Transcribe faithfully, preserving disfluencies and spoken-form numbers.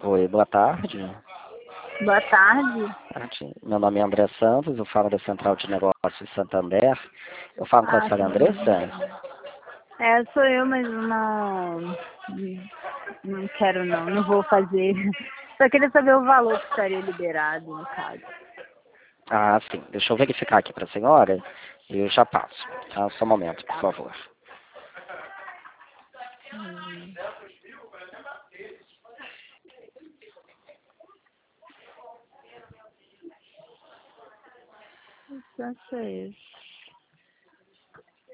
Oi, boa tarde. Boa tarde. Tarde. Meu nome é André Santos, eu falo da Central de Negócios de Santander. Eu falo com a Ah, senhora sim. Andressa? É, sou eu, mas não. Não quero não, não vou fazer. Só queria saber o valor que estaria liberado, no caso. Ah, sim. Deixa eu verificar aqui para a senhora e eu já passo. Tá? Só um momento, por favor. Hum, só isso.